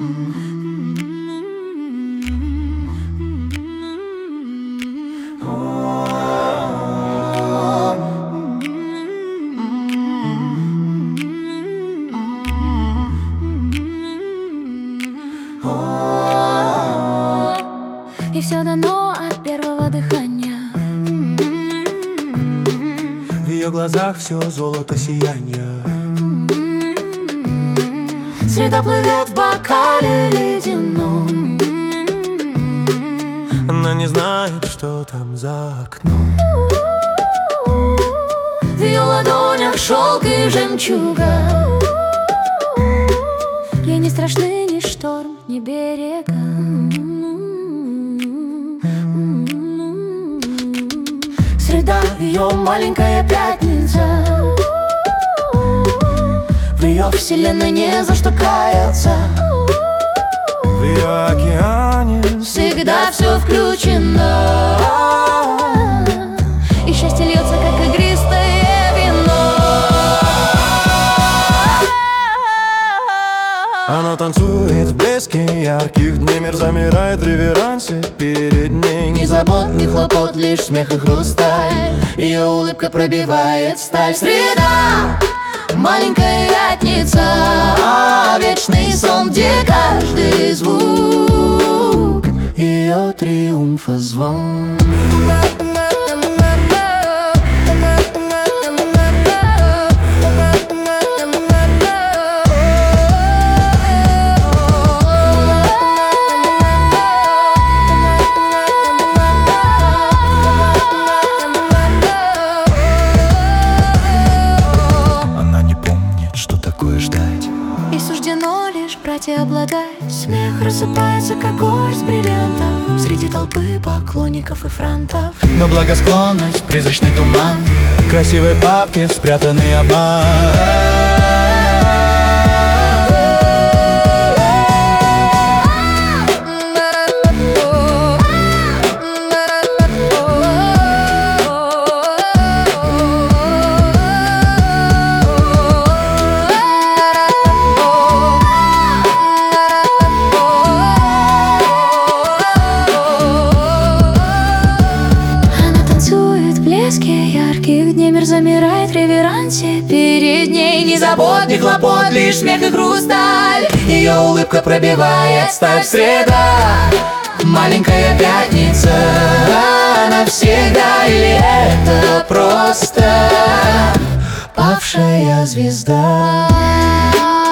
И все дано от первого дыхания. В ее глазах все золото сияния. Среда плывет в бокале ледяном. Она не знает, что там за окном. В ее ладонях шелк и жемчуга. Ей не страшны ни шторм, ни берега. Среда, ее маленькая пятница. В ее вселенной не за что каяться. В ее океане Всегда все включено. И счастье льется, как игристое вино. она танцует в блеске ярких дней. Мир замирает в реверансе перед ней. Ни забот, ни хлопот, лишь смех и хрусталь. Ее улыбка пробивает сталь. Среда, маленькая пятница, вечный сон, где каждый звук ее триумфа звон. И суждено лишь брать и обладать. Смех рассыпается, как горсть бриллиантов среди толпы поклонников и франтов. Но благосклонность, призрачный туман, красивой папке спрятанный обман. Ярких дней мир замирает в реверансе перед ней. Ни забот, ни хлопот, лишь смех и хрусталь. Ее улыбка пробивает сталь. Среда, маленькая пятница, навсегда или это просто павшая звезда?